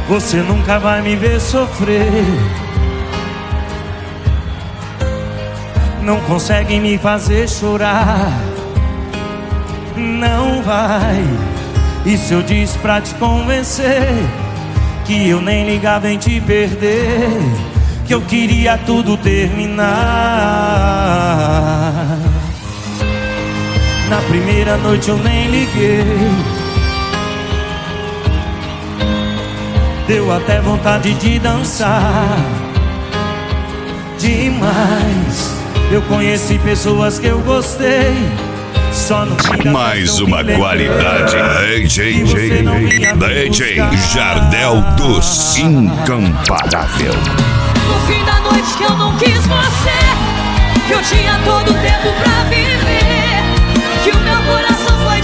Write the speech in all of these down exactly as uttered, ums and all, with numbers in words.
Você nunca vai me ver sofrer. Não consegue me fazer chorar. Não vai. E se eu disse pra te convencer que eu nem ligava em te perder, que eu queria tudo terminar. Na primeira noite eu nem liguei. Deu até vontade de dançar demais. Eu conheci pessoas que eu gostei. Só no fim da mais uma qualidade. D J D J Jardel dos Incomparável. No fim da noite que eu não quis você, que eu tinha todo o tempo pra viver, que o meu coração foi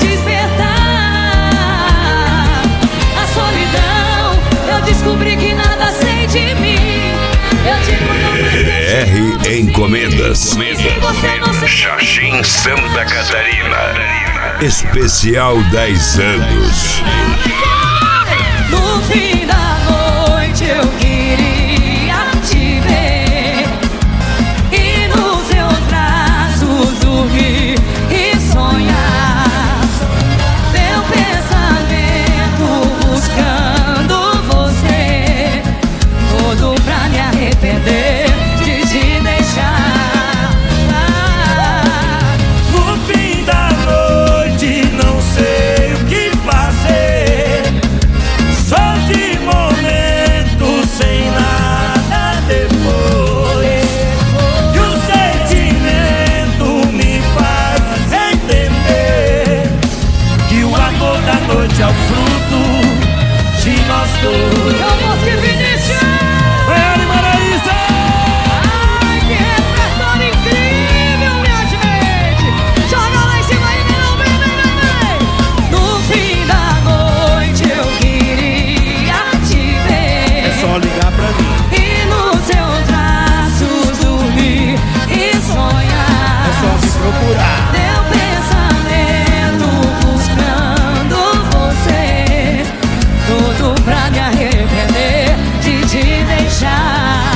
despertar. A solidão, eu descobri que nada sei de mim. Eu digo não mais R Encomendas, você Xaxim, Santa Catarina. Especial dez anos. No fim da noite eu queria te ver e nos seus braços dormir e sonhar. Meu pensamento buscando você, todo pra me arrepender de te deixar. No fim da noite não sei o que fazer. Só de momento sem nada depois. E o sentimento me faz entender que o amor da noite é o fruto de nós dois. Eu posso que Vinícius! Maiara e Maraísa! Ai, que repertório incrível, minha gente! Joga lá em cima aí, não, vem, vem, vem, vem! No fim da noite eu queria te ver É só ligar pra mim. e nos seus braços dormir e sonhar. É só me procurar. Meu pensamento buscando você, tudo pra me arrepender de te deixar.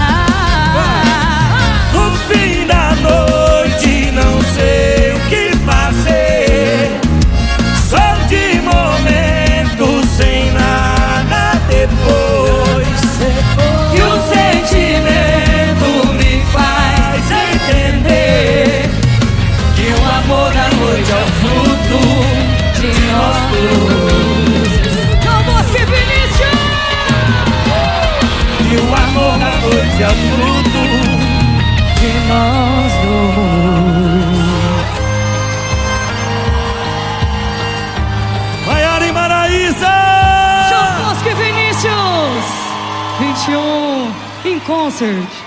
No fim da noite não sei o que fazer. Só de momento sem nada depois. E o sentimento me faz entender que o amor da noite é o fruto de nós dois. Não busque Vinícius! E o amor da noite é o fruto De nós dois. Maiara e Maraísa! João Bosco e Vinícius! vinte e um em concert.